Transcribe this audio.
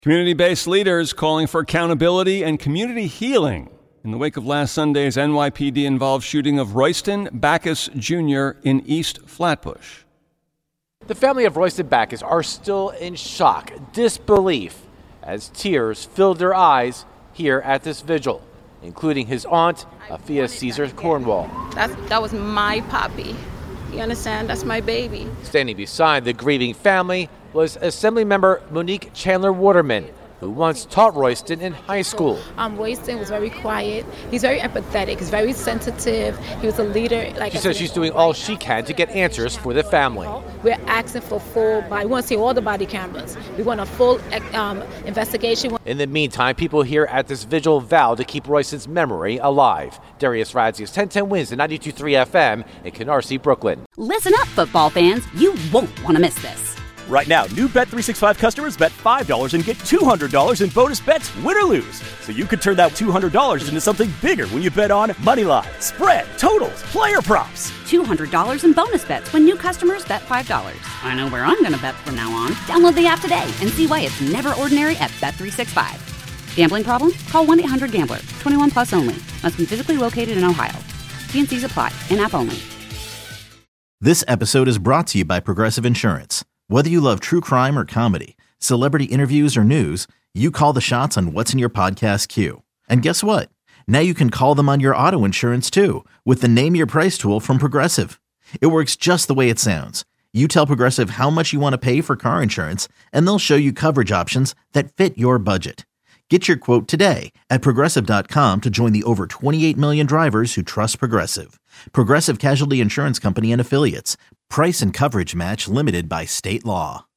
Community-based leaders calling for accountability and community healing in the wake of last Sunday's NYPD-involved shooting of Royston Backus Jr. in East Flatbush. The family of Royston Backus are still in shock, disbelief, as tears filled their eyes here at this vigil, including his aunt, Afia Caesar Cornwall. That was my puppy. You understand? That's my baby. Standing beside the grieving family was Assemblymember Monique Chandler Waterman, who once taught Royston in high school. Royston was very quiet. He's very empathetic. He's very sensitive. He was a leader. She says she's doing all she can to get answers for the family. We're asking for we want to see all the body cameras. We want a full investigation. In the meantime, people here at this vigil vow to keep Royston's memory alive. Darius Radzius, 1010 Wins, 92.3 FM in Canarsie, Brooklyn. Listen up, football fans. You won't want to miss this. Right now, new Bet365 customers bet $5 and get $200 in bonus bets, win or lose. So you could turn that $200 into something bigger when you bet on money line, spread, totals, player props. $200 in bonus bets when new customers bet $5. I know where I'm going to bet from now on. Download the app today and see why it's never ordinary at Bet365. Gambling problem? Call 1-800-GAMBLER. 21 plus only. Must be physically located in Ohio. T&Cs apply. In-app only. This episode is brought to you by Progressive Insurance. Whether you love true crime or comedy, celebrity interviews or news, you call the shots on what's in your podcast queue. And guess what? Now you can call them on your auto insurance too with the Name Your Price tool from Progressive. It works just the way it sounds. You tell Progressive how much you want to pay for car insurance, and they'll show you coverage options that fit your budget. Get your quote today at Progressive.com to join the over 28 million drivers who trust Progressive. Progressive Casualty Insurance Company and Affiliates. Price and coverage match limited by state law.